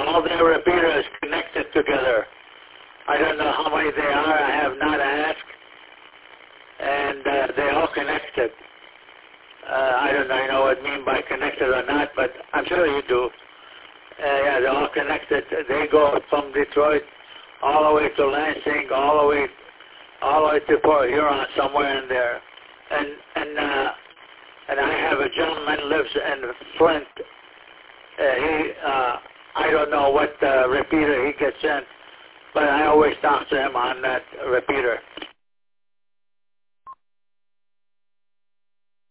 all their repeaters connected together. I don't know how many they are. I have not asked. And they're all connected. I don't know what I mean by connected or not, but I'm sure you do. Yeah, they're all connected. They go from Detroit all the way to Lansing, all the way to Port Huron, somewhere in there. And I have a gentleman lives in Flint. I don't know what repeater he gets in, but I always talk to him on that repeater.